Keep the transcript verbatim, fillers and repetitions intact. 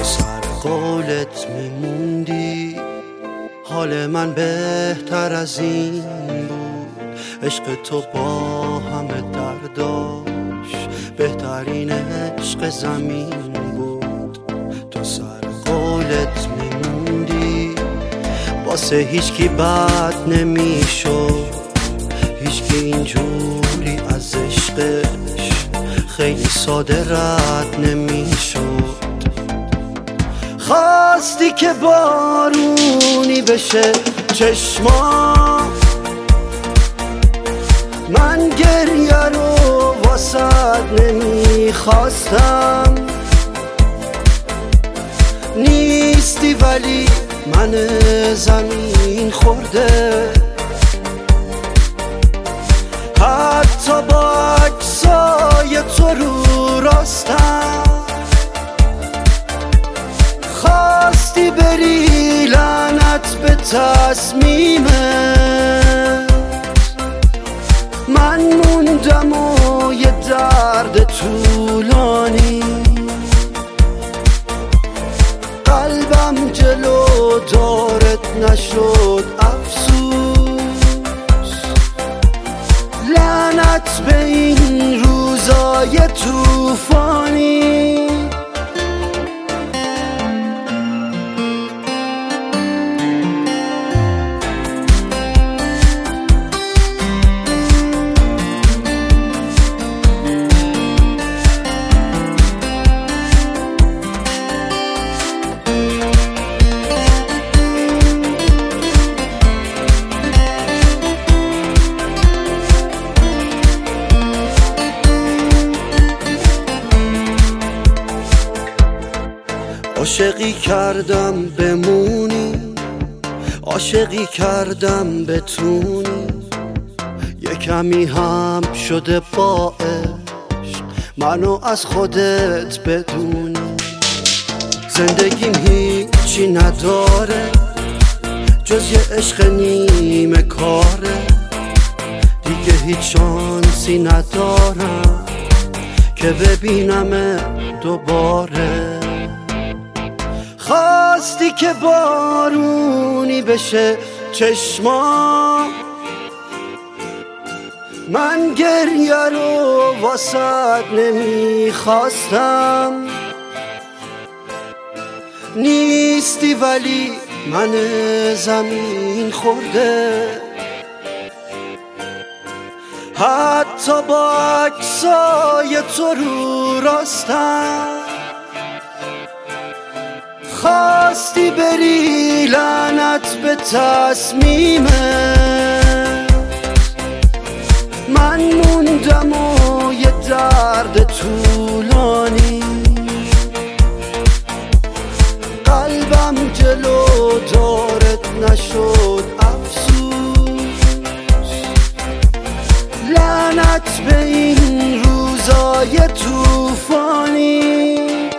سر قولت میموندی حال من بهتر از این بود. عشق تو با همه درداش بهترین عشق زمین بود. تو سر قولت میموندی واسه هیچ کی بد نمیشد، هیچ کی اینجوری از عشقش خیلی ساده رد نمیشد. خواستی که بارونی بشه چشما، من گریه رو واسد نمیخواستم. نیستی ولی من زمین خورده، حتی با عکسای تو رو راستم. خواستی بری لعنت به تصمیمت، من موندم و یه درد طولانی. قلبم جلو دارت نشد افسوس، لعنت به این روزای طوفانی. عاشقی کردم بمونی، عاشقی کردم بتونی، یه کمی هم شده با عشق منو از خودت بدونی. زندگیم هیچی نداره جز یه عشق نیمه کاره، دیگه هیچ شانسی ندارم که ببینم دوباره. خواستی که بارونی بشه چشما، من گریه رو واسد نمیخواستم. نیستی ولی من زمین خورده، حتی با عکسای تو رو راستم. خواستی بری لعنت به تصمیمت، من موندم و یه درد طولانی. قلبم جلو دارت نشد افسوس، لعنت به این روزای طوفانی.